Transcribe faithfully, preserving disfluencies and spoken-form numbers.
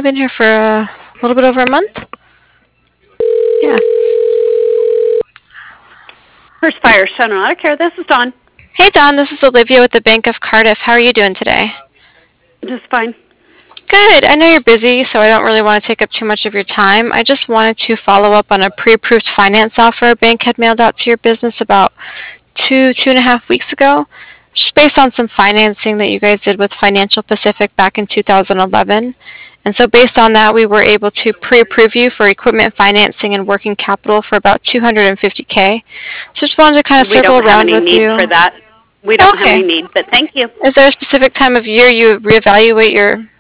only been here for a little bit over a month. Yeah. First Fire Center Auto Care. This is Dawn. Hey, Don. This is Olivia with the Bank of Cardiff. How are you doing today? Just fine. Good. I know you're busy, so I don't really want to take up too much of your time. I just wanted to follow up on a pre-approved finance offer a bank had mailed out to your business about two, two and a half weeks ago. Just based on some financing that you guys did with Financial Pacific back in two thousand eleven. And so based on that, we were able to pre-approve you for equipment financing and working capital for about two hundred fifty K. So just wanted to kind of We circle don't have around any with need you. for that. We don't Okay. have any need, but thank you. Is there a specific time of year you reevaluate your